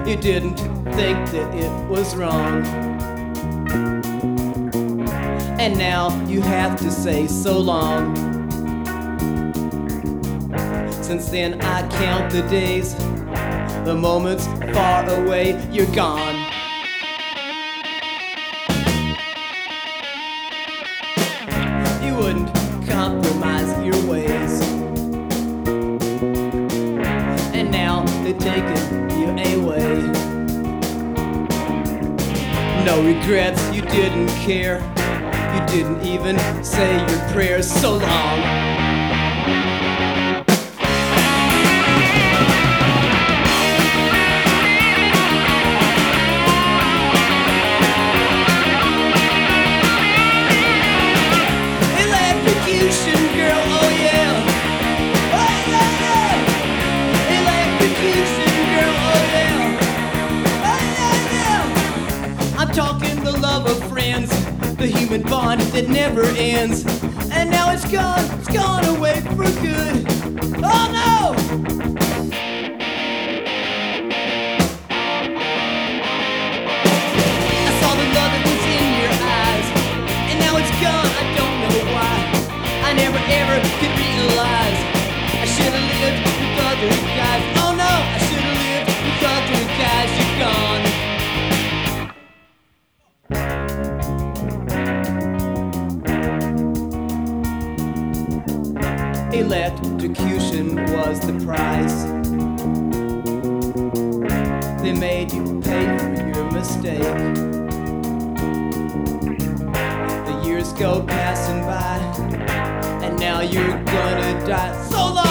You didn't think that it was wrong. And now you have to say so long. Since then I count the days, the moments far away, you're gone. You wouldn't compromise your ways, and now they're taking you away. No regrets, you didn't care. You didn't even say your prayers. So long. Electrocution, girl, oh yeah. Oh yeah, yeah. Electrocution, girl, oh yeah. Oh yeah, yeah. I'm talking the love of friends, the human bond that never ends. And now it's gone away for good. Oh no! I saw the love that was in your eyes, and now it's gone, I don't know why. I never ever could realize I should've lived with other guys. Oh no, I should've lived with other guys. You're gone. Electrocution was the price. They made you pay for your mistake. The years go passing by, and now you're gonna die. So long!